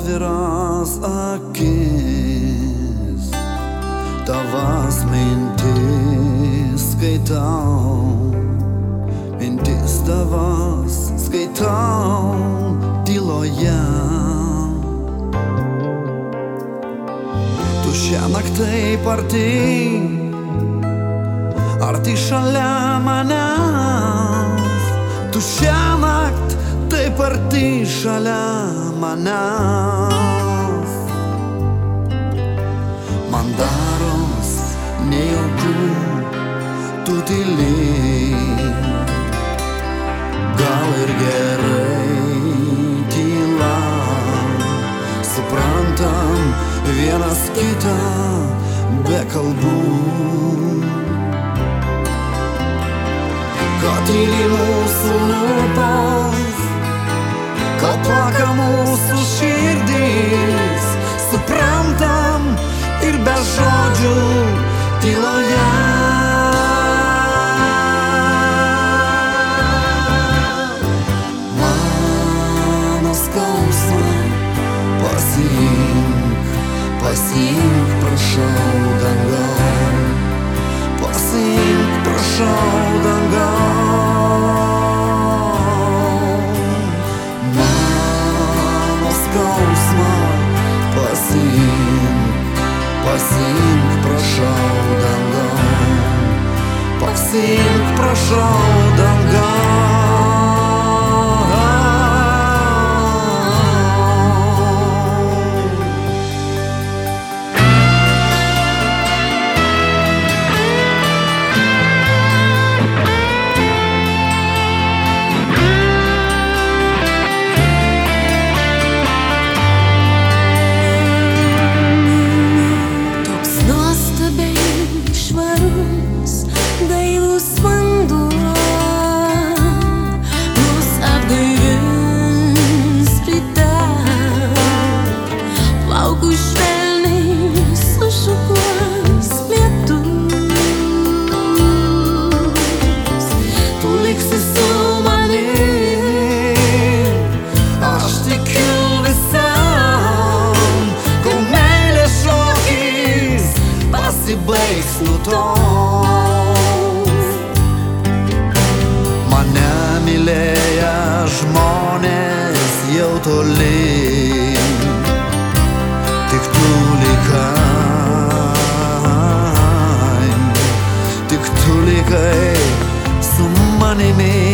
atviras akis, tavas mintis skaitau, mintis tavas skaitau tyloje. Tu šiąnakt taip arti šalia manęs, tu šiąnakt taip arti šalia manęs. Man daros nejauku, tu tyli, gal ir gerai tyla, suprantam vienas kitą be kalbų. Ko tyli mūsų lūpos, ko plaka mūsų širdys, suprantam ir be žodžių tyloje. Mano skausmą pasiimk, prašau dangau, pasiimk, prašau dangau. Mano skausmą pasiimk, prašau dangau, pasiimk, prašau dangau. Baigs nutols. Mane mylėję žmonės jau toli, tik tu likai su manimi.